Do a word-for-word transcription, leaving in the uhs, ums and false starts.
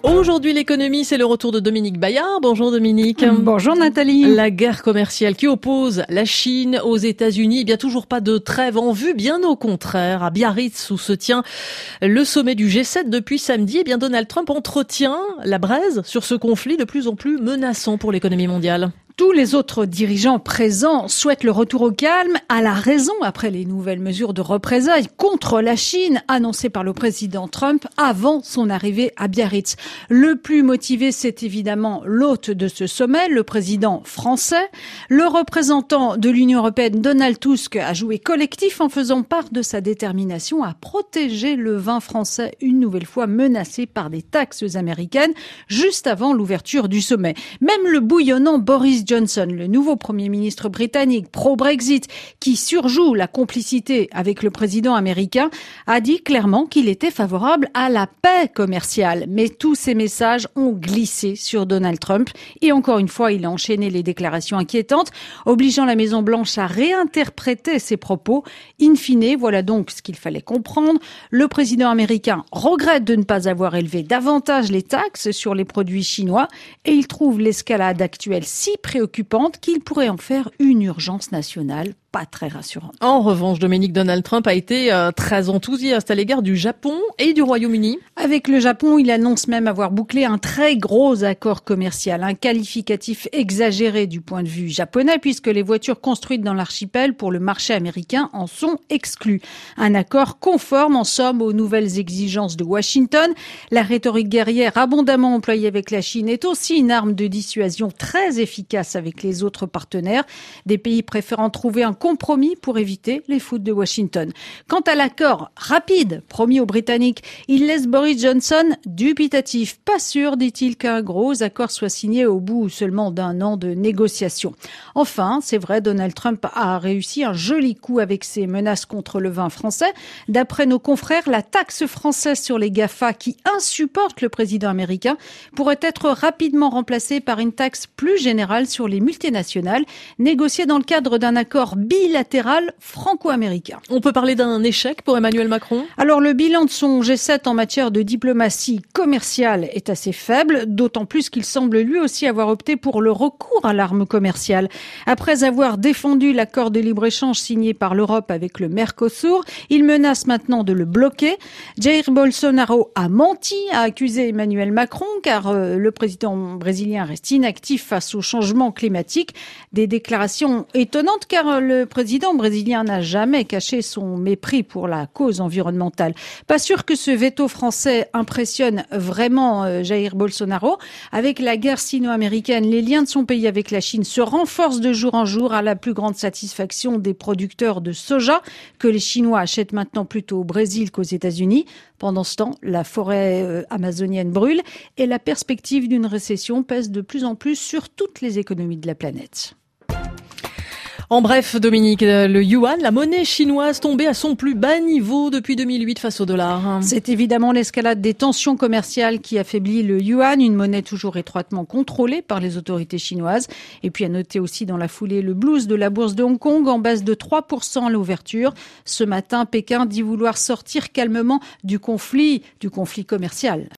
Aujourd'hui, l'économie, c'est le retour de Dominique Bayard. Bonjour Dominique. Bonjour Nathalie. La guerre commerciale qui oppose la Chine aux États-Unis, eh bien toujours pas de trêve en vue, bien au contraire. À Biarritz, où se tient le sommet du G sept depuis samedi, eh bien Donald Trump entretient la braise sur ce conflit de plus en plus menaçant pour l'économie mondiale. Tous les autres dirigeants présents souhaitent le retour au calme, à la raison après les nouvelles mesures de représailles contre la Chine annoncées par le président Trump avant son arrivée à Biarritz. Le plus motivé, c'est évidemment l'hôte de ce sommet, le président français. Le représentant de l'Union européenne, Donald Tusk, a joué collectif en faisant part de sa détermination à protéger le vin français, une nouvelle fois menacé par des taxes américaines, juste avant l'ouverture du sommet. Même le bouillonnant Boris Johnson, le nouveau Premier ministre britannique pro-Brexit, qui surjoue la complicité avec le président américain, a dit clairement qu'il était favorable à la paix commerciale. Mais tous ces messages ont glissé sur Donald Trump. Et encore une fois, il a enchaîné les déclarations inquiétantes, obligeant la Maison-Blanche à réinterpréter ses propos. In fine, voilà donc ce qu'il fallait comprendre. Le président américain regrette de ne pas avoir élevé davantage les taxes sur les produits chinois et il trouve l'escalade actuelle si préoccupante qu'il pourrait en faire une urgence nationale. Pas très rassurante. En revanche, Dominique, Donald Trump a été euh, très enthousiaste à l'égard du Japon et du Royaume-Uni. Avec le Japon, il annonce même avoir bouclé un très gros accord commercial, un qualificatif exagéré du point de vue japonais, puisque les voitures construites dans l'archipel pour le marché américain en sont exclues. Un accord conforme, en somme, aux nouvelles exigences de Washington. La rhétorique guerrière abondamment employée avec la Chine est aussi une arme de dissuasion très efficace avec les autres partenaires, des pays préférant trouver un compromis pour éviter les foudres de Washington. Quant à l'accord rapide promis aux Britanniques, il laisse Boris Johnson dubitatif. Pas sûr, dit-il, qu'un gros accord soit signé au bout seulement d'un an de négociations. Enfin, c'est vrai, Donald Trump a réussi un joli coup avec ses menaces contre le vin français. D'après nos confrères, la taxe française sur les GAFA qui insupporte le président américain pourrait être rapidement remplacée par une taxe plus générale sur les multinationales, négociée dans le cadre d'un accord bilatéral franco-américain. On peut parler d'un échec pour Emmanuel Macron ? Alors le bilan de son G sept en matière de diplomatie commerciale est assez faible, d'autant plus qu'il semble lui aussi avoir opté pour le recours à l'arme commerciale. Après avoir défendu l'accord de libre-échange signé par l'Europe avec le Mercosur, il menace maintenant de le bloquer. Jair Bolsonaro a menti, a accusé Emmanuel Macron, car euh, le président brésilien reste inactif face au changement climatique. Des déclarations étonnantes, car le Le président brésilien n'a jamais caché son mépris pour la cause environnementale. Pas sûr que ce veto français impressionne vraiment euh, Jair Bolsonaro. Avec la guerre sino-américaine, les liens de son pays avec la Chine se renforcent de jour en jour à la plus grande satisfaction des producteurs de soja que les Chinois achètent maintenant plutôt au Brésil qu'aux États-Unis. Pendant ce temps, la forêt euh, amazonienne brûle et la perspective d'une récession pèse de plus en plus sur toutes les économies de la planète. En bref, Dominique, le yuan, la monnaie chinoise tombée à son plus bas niveau depuis deux mille huit face au dollar. C'est évidemment l'escalade des tensions commerciales qui affaiblit le yuan, une monnaie toujours étroitement contrôlée par les autorités chinoises. Et puis à noter aussi dans la foulée le blues de la bourse de Hong Kong en baisse de trois pour cent à l'ouverture. Ce matin, Pékin dit vouloir sortir calmement du conflit, du conflit commercial.